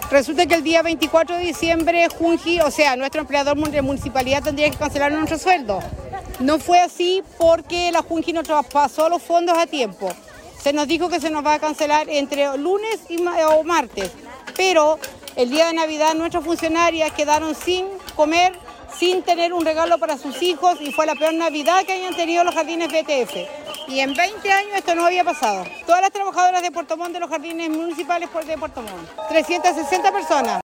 Resulta que el día 24 de diciembre Junji, o sea, nuestro empleador de municipalidad tendría que cancelar nuestro sueldo. No fue así porque la Junji no traspasó los fondos a tiempo. Se nos dijo que se nos va a cancelar entre lunes o martes, pero el día de Navidad nuestras funcionarias quedaron sin comer, sin tener un regalo para sus hijos y fue la peor Navidad que hayan tenido los jardines BTF. Y en 20 años esto no había pasado. Todas las trabajadoras de Puerto Montt, de los jardines municipales de Puerto Montt, 360 personas.